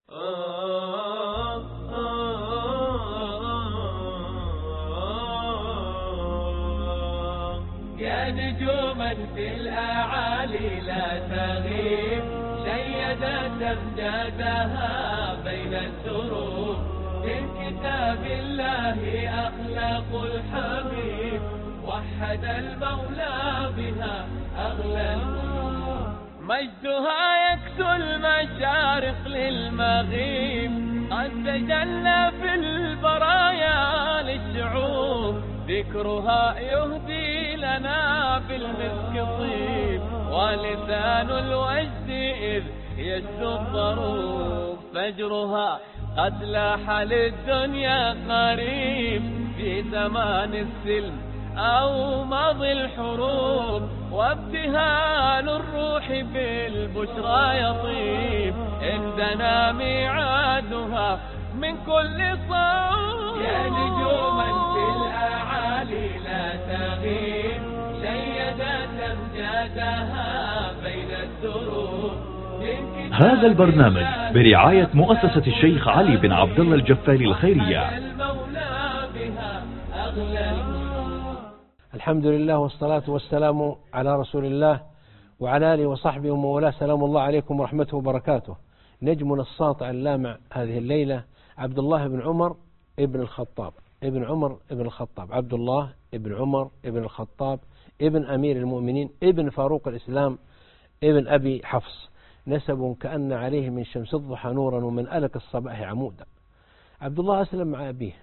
يا نجوما في الأعالي لا تغيب، شيدت أمجادها بين الدروب، من كتاب الله أخلاق الحبيب، وحد المولى بها أغلى القلوب، مجدها يكسو المشارق للمغيب، قد تجلى في البرايا للشعوب، ذكرها يهدي لنا بالمسك طيب، ولسان الوجد إذ يسلو الضروب، فجرها قد لاح للدنيا قريب، في زمان السلم أو ماضي الحروب، وابتهال الروح بالبشرى يطيب، عندنا ميعادها من كل صوب. يا نجوما في الأعالي لا تغيب، شيدت أمجادها بين الدروب. هذا البرنامج برعاية مؤسسة الشيخ علي بن عبد الله الجفالي الخيرية. الحمد لله والصلاة والسلام على رسول الله وعلى آله وصحبه ومن والاه. سلام الله عليكم ورحمته وبركاته. نجمنا الساطع اللامع هذه الليلة عبد الله بن عمر ابن الخطاب، ابن عمر ابن الخطاب، عبد الله ابن عمر ابن الخطاب، ابن أمير المؤمنين، ابن فاروق الإسلام، ابن أبي حفص، نسب كأن عليه من شمس الضحى نورا ومن ألك الصباح عمودا. عبد الله أسلم مع أبيه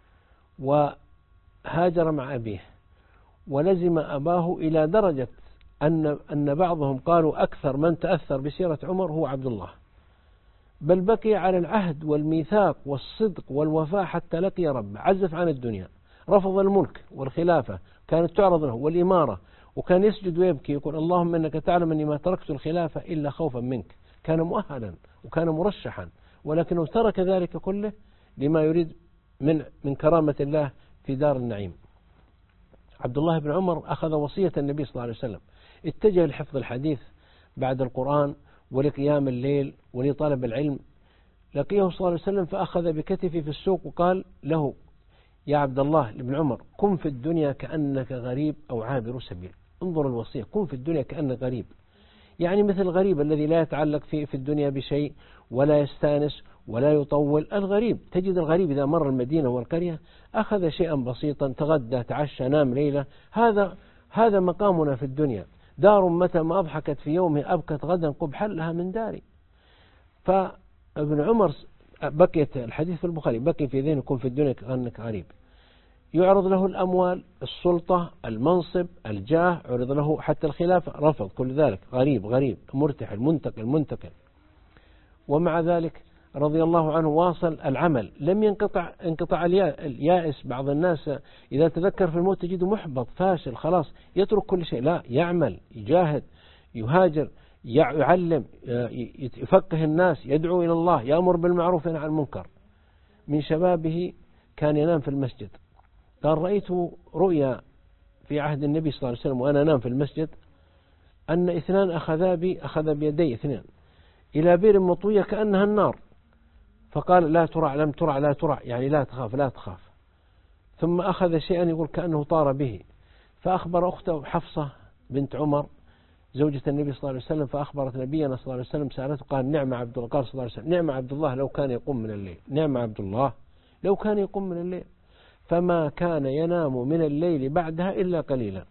وهاجر مع أبيه ولزم أباه إلى درجة أن بعضهم قالوا أكثر من تأثر بسيرة عمر هو عبد الله، بل بقي على العهد والميثاق والصدق والوفاء حتى لقي ربه، عزف عن الدنيا، رفض الملك والخلافة كانت تعرض له والإمارة، وكان يسجد ويبكي يقول اللهم إنك تعلم أني ما تركت الخلافة إلا خوفا منك. كان مؤهلا وكان مرشحا، ولكنه ترك ذلك كله لما يريد من كرامة الله في دار النعيم. عبد الله بن عمر أخذ وصية النبي صلى الله عليه وسلم، اتجه لحفظ الحديث بعد القرآن ولقيام الليل ولطلب العلم. لقيه صلى الله عليه وسلم فأخذ بكتفه في السوق وقال له يا عبد الله بن عمر كن في الدنيا كأنك غريب أو عابر سبيل. انظر الوصية، كن في الدنيا كأنك غريب، يعني مثل الغريب الذي لا يتعلق في الدنيا بشيء ولا يستانس ولا يطول. الغريب تجد الغريب إذا مر المدينة والقرية أخذ شيئا بسيطا، تغدى تعشى نام ليلة. هذا مقامنا في الدنيا. دار متى ما أضحكت في يومه أبكت غدا قبحا لها من داري. فابن عمر بقيت الحديث في البخاري، بقي في ذهنه كن في الدنيا كأنك غريب. يعرض له الأموال، السلطة، المنصب، الجاه، عرض له حتى الخلافة، رفض كل ذلك. غريب مرتحل منتقل. ومع ذلك رضي الله عنه واصل العمل، لم انقطع اليائس. بعض الناس إذا تذكر في الموت تجده محبط فاشل خلاص يترك كل شيء، لا، يعمل، يجاهد، يهاجر، يعلم، يفقه الناس، يدعو إلى الله، يأمر بالمعروف وينهى عن المنكر. من شبابه كان ينام في المسجد، قال رأيت رؤيا في عهد النبي صلى الله عليه وسلم وأنا أنام في المسجد أن اثنان أخذ بيدي اثنين إلى بئر مطوية كأنها النار، فقال لا ترع، لم ترع، لا ترع، يعني لا تخاف. ثم أخذ شيئا يقول كأنه طار به، فأخبر أخته حفصة بنت عمر زوجة النبي صلى الله عليه وسلم، فأخبرت نبينا صلى الله عليه وسلم، سألته قال نعم عبد الله، قال صلى الله عليه وسلم نعم عبد الله لو كان يقوم من الليل، نعم عبد الله لو كان يقوم من الليل، فما كان ينام من الليل بعدها إلا قليلا،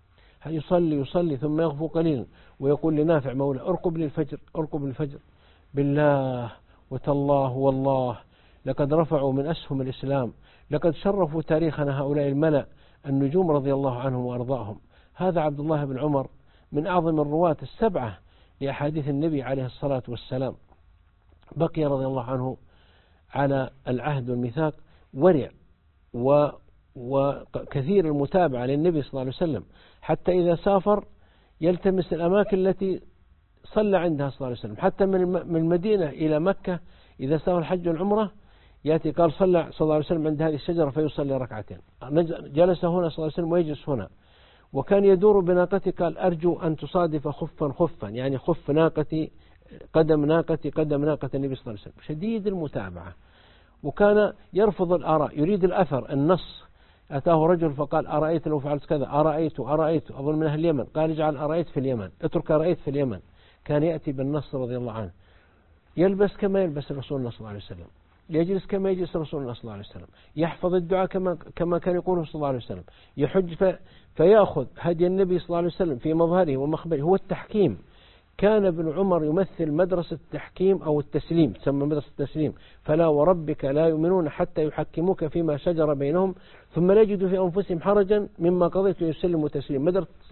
يصلي ثم يغفو قليلا، ويقول لنافع مولى ارقب للفجر بالله وتالله والله لقد رفعوا من أسهم الإسلام، لقد شرفوا تاريخنا هؤلاء الملأ النجوم رضي الله عنهم وأرضاهم. هذا عبد الله بن عمر من أعظم الرواة السبعة لأحاديث النبي عليه الصلاة والسلام. بقي رضي الله عنه على العهد والميثاق، ورع وكثير المتابعة للنبي صلى الله عليه وسلم، حتى إذا سافر يلتمس الأماكن التي صلى عندها صلى الله عليه وسلم. حتى من المدينة إلى مكة إذا سافر الحج والعمرة يأتي قال صلى الله عليه وسلم عند هذه الشجرة فيصلي ركعتين. جلس هنا صلى الله عليه وسلم ويجلس هنا. وكان يدور بناقته قال أرجو أن تصادف خفا، يعني خف ناقتي قدم ناقتي قدم ناقة النبي صلى الله عليه وسلم، شديد المتابعة. وكان يرفض الآراء، يريد الأثر النص. أتاه رجل فقال أرأيت لو فعلت كذا، أرأيت أظن من أهل اليمن، قال اجعل أرأيت في اليمن، اترك أرأيت في اليمن. كان يأتي بالنص رضي الله عنه، يلبس كما يلبس الرسول صلى الله عليه وسلم، يجلس كما يجلس الرسول صلى الله عليه وسلم، يحفظ الدعاء كما كان يقوله صلى الله عليه وسلم، يحج فيأخذ هدي النبي صلى الله عليه وسلم في مظهره ومخبره. هو التحكيم. كان ابن عمر يمثل مدرسة التحكيم أو التسليم، تسمى مدرسة التسليم. فلا وربك لا يؤمنون حتى يحكموك فيما شجر بينهم ثم لا يجدوا في أنفسهم حرجا مما قضيت ويسلموا تسليم.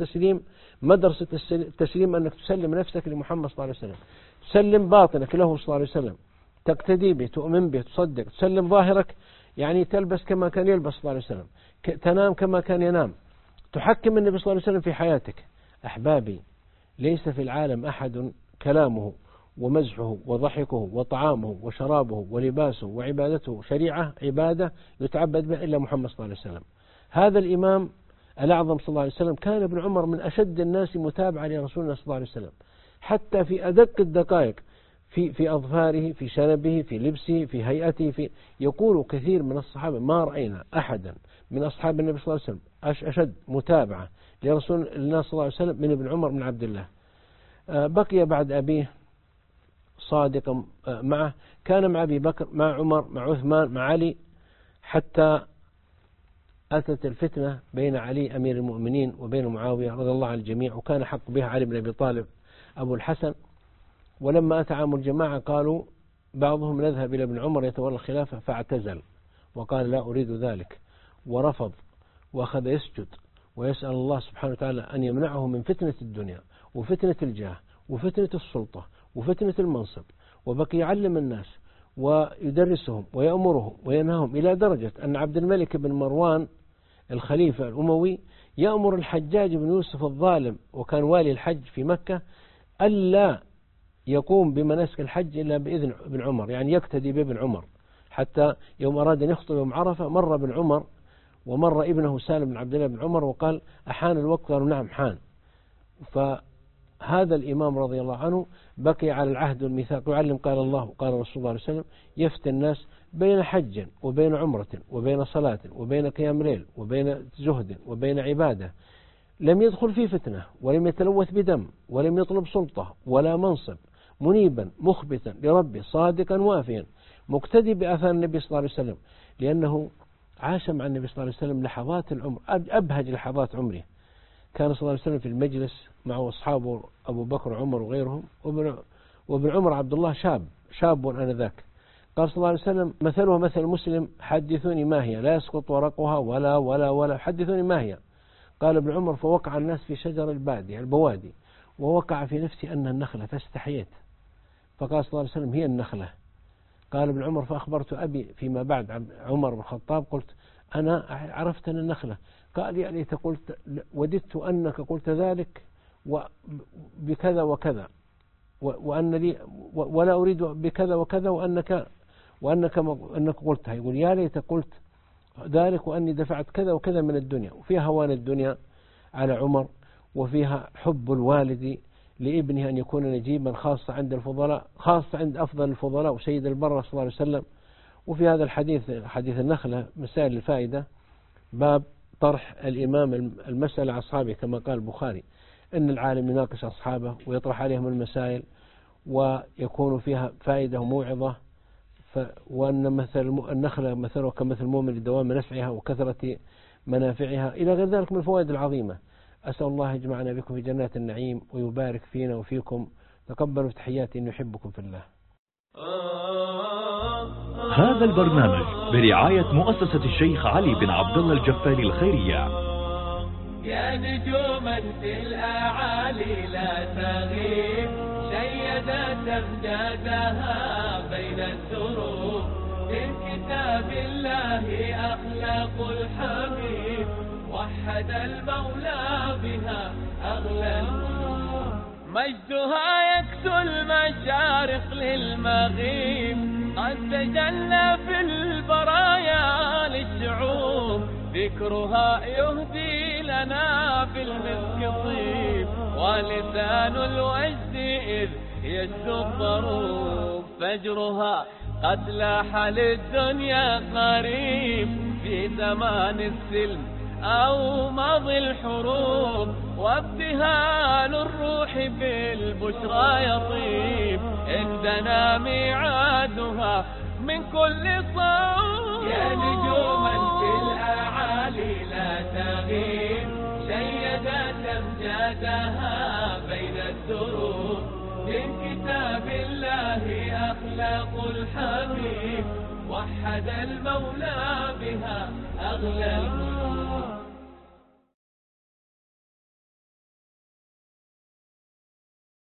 مدرسة التسليم أنك تسلم نفسك لمحمد صلى الله عليه وسلم، تسلم باطنك له صلى الله عليه وسلم، تقتدي به، تؤمن به، تصدق. تسلم ظاهرك يعني تلبس كما كان يلبس صلى الله عليه وسلم، تنام كما كان ينام، تحكم النبي صلى الله عليه وسلم في حياتك. أحبابي، ليس في العالم أحد كلامه ومزحه وضحكه وطعامه وشرابه ولباسه وعبادته شريعة عبادة يتعبد بها إلا محمد صلى الله عليه وسلم. هذا الإمام الأعظم صلى الله عليه وسلم كان ابن عمر من أشد الناس متابعة لرسولنا صلى الله عليه وسلم، حتى في أدق الدقائق، في أظفاره، في شنبه، في لبسه، في هيئته. يقول كثير من الصحابة ما رأينا أحدا من أصحاب النبي صلى الله عليه وسلم أشد متابعة لرسول الله صلى الله عليه وسلم من ابن عمر بن عبد الله. بقي بعد أبيه صادقا معه، كان مع أبي بكر، مع عمر، مع عثمان، مع علي، حتى أتت الفتنة بين علي أمير المؤمنين وبين معاوية رضي الله عن الجميع، وكان حق بها علي بن أبي طالب أبو الحسن. ولما أتى عام الجماعة قالوا بعضهم نذهب إلى ابن عمر يتولى الخلافة، فاعتزل وقال لا أريد ذلك، ورفض، وأخذ يسجد ويسأل الله سبحانه وتعالى أن يمنعه من فتنة الدنيا وفتنة الجاه وفتنة السلطة وفتنة المنصب. وبقي يعلم الناس ويدرسهم ويأمرهم وينهاهم، إلى درجة أن عبد الملك بن مروان الخليفة الأموي يأمر الحجاج بن يوسف الظالم، وكان والي الحج في مكة، ألا يقوم بمناسك الحج إلا بإذن ابن عمر، يعني يقتدي بابن عمر. حتى يوم أراد أن يخطب يوم عرفة مر ابن عمر ومر ابنه سالم بن عبد الله بن عمر وقال أحان الوقت؟ قالوا نعم حان. فهذا الإمام رضي الله عنه بقي على العهد والميثاق، يعلم قال الله وقال رسول الله عليه وسلم، يفتي الناس بين حج وبين عمرة وبين صلاة وبين قيام ليل وبين زهد وبين عبادة. لم يدخل في فتنة ولم يتلوث بدم ولم يطلب سلطة ولا منصب، منيبا مخبتا لربه صادقا وافيا مقتدي بآثار النبي صلى الله عليه وسلم، لأنه عاش مع النبي صلى الله عليه وسلم لحظات العمر، أبهج لحظات عمره. كان صلى الله عليه وسلم في المجلس مع أصحابه أبو بكر وعمر وغيرهم، وابن عمر عبد الله شاب آنذاك. قال صلى الله عليه وسلم مثلها مثل مسلم، حدثوني ما هي، لا يسقط ورقها ولا حدثوني ما هي. قال ابن عمر فوقع الناس في شجر البوادي، ووقع في نفسي أن النخلة، فاستحييت. فقال صلى الله عليه وسلم هي النخلة. قال ابن عمر فأخبرت أبي فيما بعد عمر بن الخطاب، قلت أنا عرفت أن النخلة. قال يا ليت قلت، وددت أنك قلت ذلك بكذا وكذا، وأن لي ولا أريد بكذا وكذا، وأنك قلتها. يقول يا ليت قلت ذلك وأني دفعت كذا وكذا من الدنيا. وفيها هوان الدنيا على عمر، وفيها حب الوالد لابنه أن يكون نجيبا، خاصة عند الفضلاء، خاصة عند أفضل الفضلاء وسيد البر صلى الله عليه وسلم. وفي هذا الحديث، حديث النخلة، مسائل الفائدة، باب طرح الإمام المسألة على أصحابه، كما قال البخاري أن العالم يناقش أصحابه ويطرح عليهم المسائل ويكون فيها فائدة وموعظة، وأن مثل النخلة مثله كمثل المؤمن لدوام نفعها وكثرة منافعها، إلى غير ذلك من الفوائد العظيمة. أسأل الله يجمعنا بكم في جنات النعيم ويبارك فينا وفيكم. تقبلوا تحياتي، إن يحبكم في الله. هذا البرنامج برعاية مؤسسة الشيخ علي بن عبد الله الجفالي الخيرية. يا نجوما في الأعالي لا تغيب، شيدت أمجادها بين الدروب، من كتاب الله أخلاق الحبيب، وحد المولى بها أغلى القلوب، مجدها يكسو المشارق للمغيب، قد تجلى في البرايا للشعوب، ذكرها يهدي لنا في المسك طيب، ولسان الوجد إذ يشد الضروب فجرها قد لاح للدنيا قريب في زمان السلم أو ماضي الحروب وابتهال الروح بالبشرى يطيب عندنا ميعادها من كل صوب يا نجوما في الأعالي لا تغيب شيدت أمجادها بين الدروب من كتاب الله أخلاق الحبيب وحد المولى بها أغلى القلوب